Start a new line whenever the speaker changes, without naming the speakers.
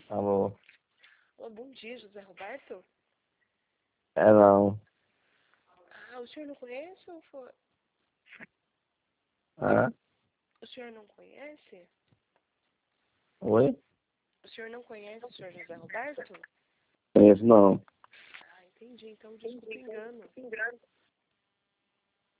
Alô?
Olá, bom dia, José Roberto?
É não.
Ah, o senhor não conhece ou foi...
Ah?
O senhor não conhece?
Oi?
O senhor não conhece o senhor José Roberto?
Conheço não.
Ah, entendi. Então, desculpa o engano.